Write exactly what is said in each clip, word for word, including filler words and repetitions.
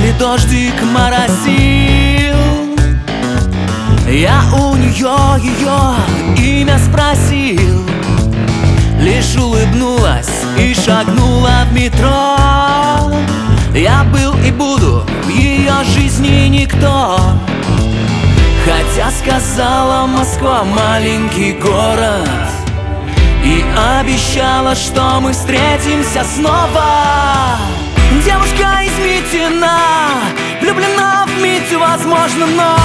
капли дождик моросил. Я у нее ее имя спросил, лишь улыбнулась и шагнула в метро. Я был и буду в ее жизни никто, хотя сказала Москва маленький город и обещала, что мы встретимся снова. Девушка из Митина, влюблена в Митю, возможно, но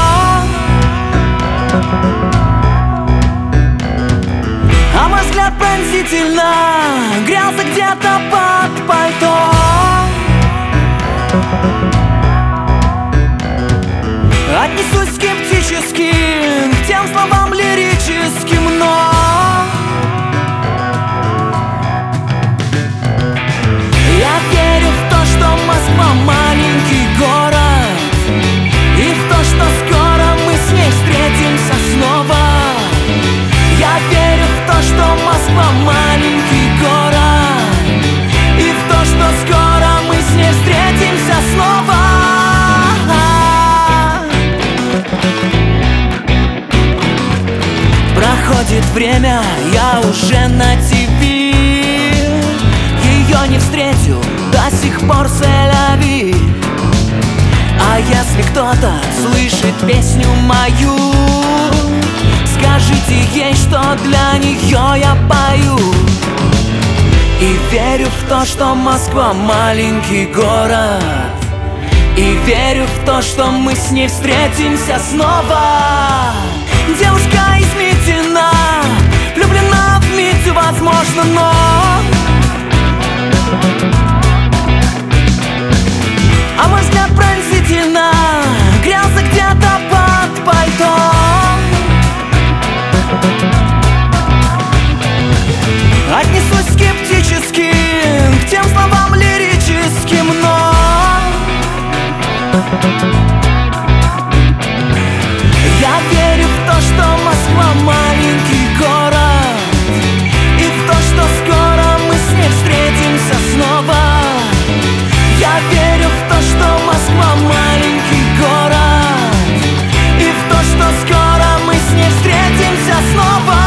а мой взгляд пронзительно грелся где-то под пальто. Отнесусь скептически к тем словам лирическим, но я верю в то, что Москва маленький город, и в то, что скоро мы с ней встретимся снова. Я верю в то, что Москва маленький город, и в то, что скоро мы с ней встретимся снова. Проходит время, я уже на ти ви, ее не встретил до сих пор селяви. А если кто-то слышит песню мою, скажите ей, что для нее я пою. И верю в то, что Москва маленький город, и верю в то, что мы с ней встретимся снова. Девушка из Митина, влюблена в Митю, возможно, но а мой взгляд пронзительно грелся где-то под пальто. Отнесусь скептически к тем словам лирическим, но я верю в то, что Москва маленький город, и в то, что скоро мы с ней встретимся снова. Я верю в то, что Москва маленький город, и в то, что скоро мы с ней встретимся снова.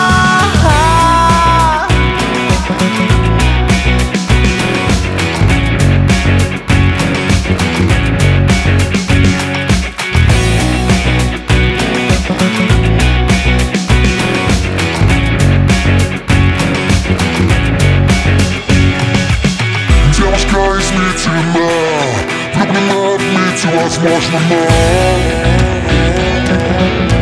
Девушка из Митина, влюблена в Митю, возможно, но